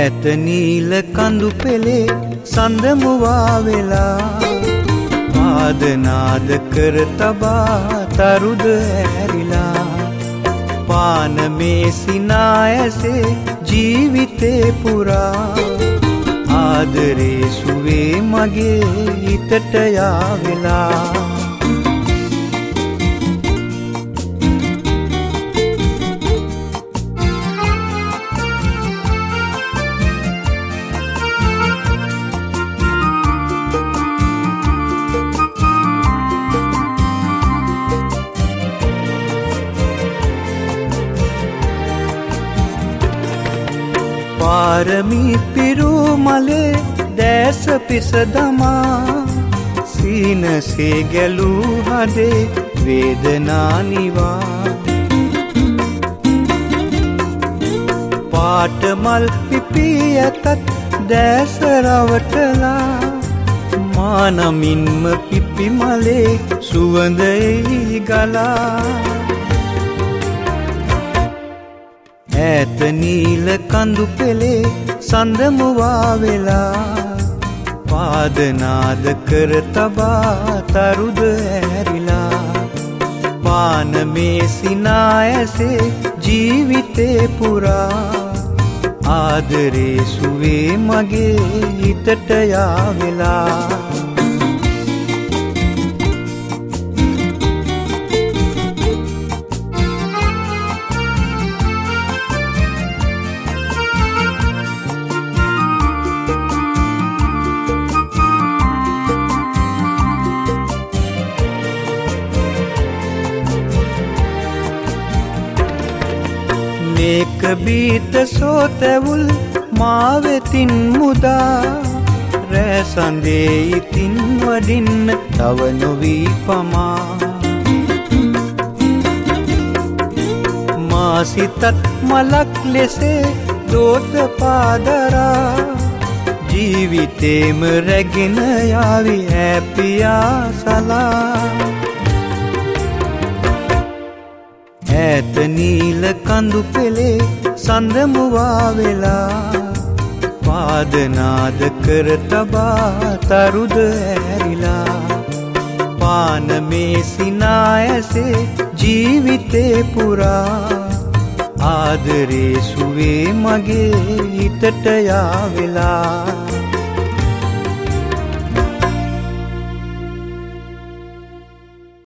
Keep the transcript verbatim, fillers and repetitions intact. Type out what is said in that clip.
ඈත නීල කඳු පෙළේ සඳ මුවා වෙලා ආදනාද කර තබා තරුද ඇරිලා පාන මේ සිනායසේ ජීවිතේ පුරා ආදරේ සුවේ මගේ හිතට යාවෙලා පාරමී පිරූ මලේ දැස පිස දමා සීනසේ ගැලූ හදේ වේදනා නිවා පාට මල් පිපී ඇතත් දැස රවටලා මානමින්ම පිපි මලේ සුවඳයි ගලා ඈත නීල කඳු පෙළේ සඳ මුවා වෙලා පාදනාද කර තබා තරුද ඇරිලා පාන මේ සිනායසේ ජීවිතේ පුරා ආදරේ සුවේ මගේ හිතට යාවෙලා මේක බීත සෝතැවුල් මාවෙතින් මුදා රෑ සඳේ ඉතින් වඩින්න තව නොවී පමා මා සිතත් මලක් ලෙසේ දෝත පාදරා ජීවිතේම රැගෙන යාවි ඈපියා සලා ඈත නීල කඳු පෙළේ සඳ මුවා වෙලා පාදනාද කර තබා තරුද ඇරිලා පාන මේ සිනායසේ ජීවිතේ පුරා ආදරේ සුවේ මගේ හිතට යාවෙලා